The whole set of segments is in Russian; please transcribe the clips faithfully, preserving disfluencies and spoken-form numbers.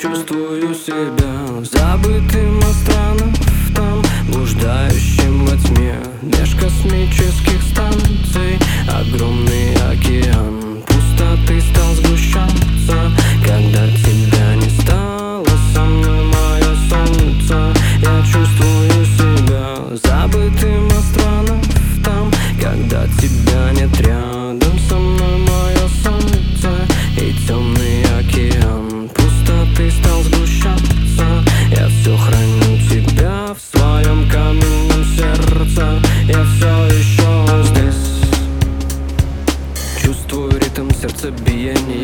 чувствую себя забытым астронавтом, блуждающим во тьме меж космических станций. Огромный океан пустоты стал сгущаться, когда тебя не стало со мной, мое солнце. Я чувствую себя забытым астронавтом, когда тебя нет рядом со мной, мое солнце. И темный океан пустоты стал сгущаться. Я все храню тебя в своем каменном сердце. Я все еще здесь. Чувствую ритм сердцебиения,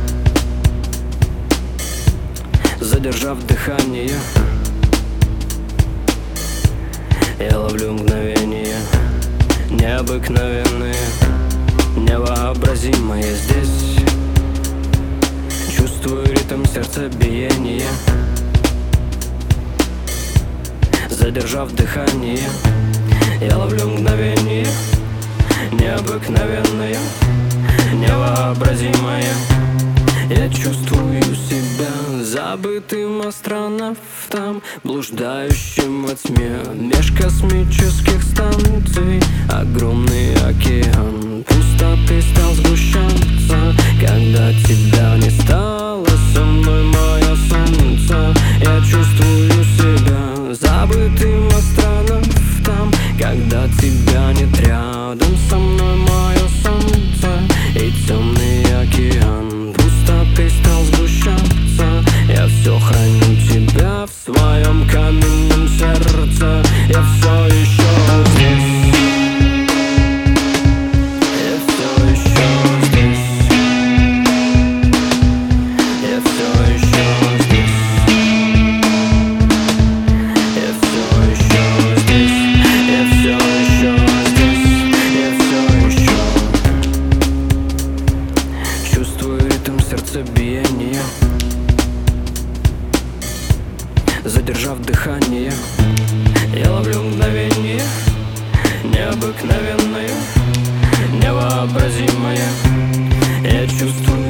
задержав дыхание. Я ловлю мгновения необыкновенные, невообразимые здесь. Чувствую ритм сердцебиения, задержав дыхание. Я ловлю мгновение необыкновенное, невообразимое. Я чувствую себя забытым астронавтом, блуждающим во тьме меж космических станций. Огромный океан пустоты стал сгущаться, когда тебя не стало со мной, мое солнце. Я чувствую себя забытым астронавтом, когда тебя нет рядом со мной, мое солнце. И темный океан пустоты стал сгущаться. Я все храню тебя в своем каменном сердце. Я все еще здесь. Я все еще здесь. Я все еще здесь. Я все еще здесь. Я все еще здесь. Я все еще чувствую ритм сердцебиения, задержав дыхание. Я ловлю мгновение необыкновенное, невообразимое. Я чувствую